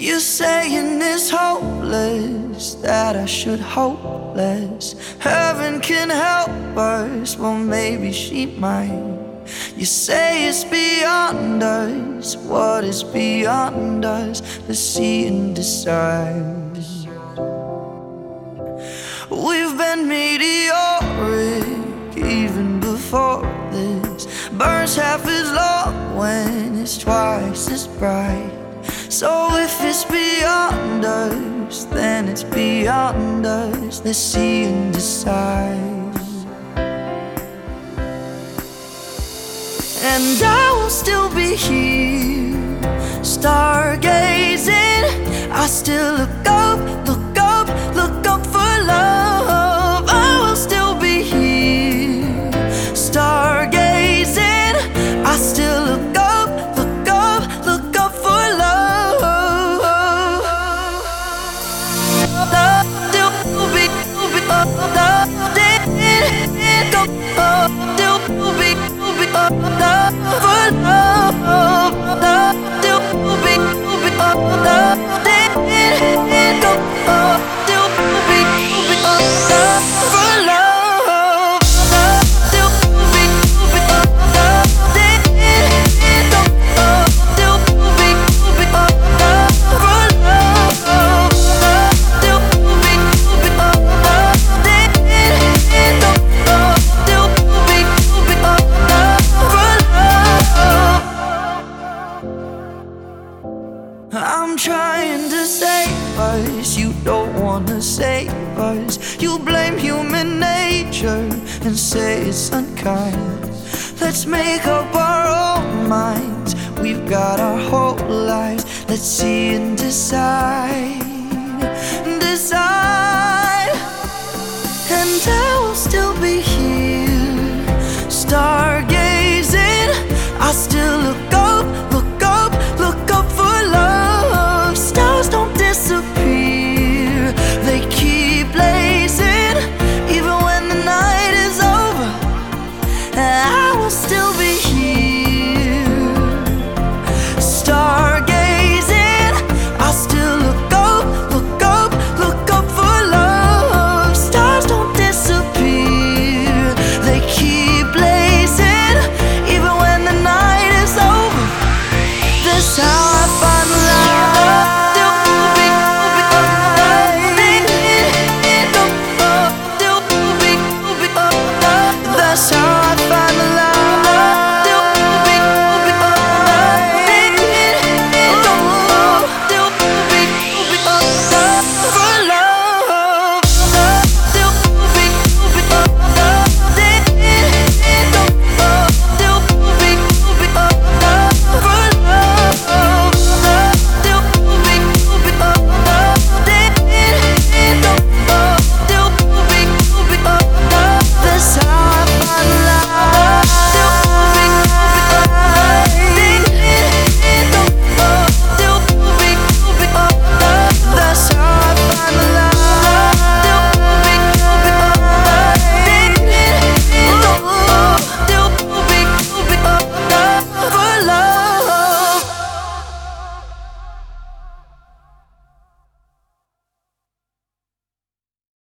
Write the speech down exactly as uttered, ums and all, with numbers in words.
You saying it's hopeless, that I should hope less. Heaven can help us, well maybe she might. You say it's beyond us, what is beyond us? Let's see and decide. We've been meteoric even before this. Burns half as long when it's twice as bright. So if it's beyond us, then it's beyond us. Let's see and decide. And I will still be here, stargazing. I still look up, look up, look up for love. I will still be here, stargazing. I still look up, look up, look up for love. Love still be, be up, love didn't go up, still be, be up, love for love. Love still be, be up, love didn't go up, still be, be up, love for love. Love still be, be up, love didn't go up, still be, be up, love for love. Love still be, be up, love didn't go up, still be, be up, love for love. I'm trying to save us, you don't wanna save us. You blame human nature and say it's unkind. Let's make up our own minds, we've got our whole lives. Let's see and decide, decide. And I will still be here, stargazing. I still look up, look up, look up for love. Stars don't disappear, they keep blazing. Even when the night is over, I will still be here, stargazing. I still look up, look up, look up for love. Stars don't disappear, they keep blazing. Even when the night is over, that's how I find love. Still be, be up, still be, be up, that's how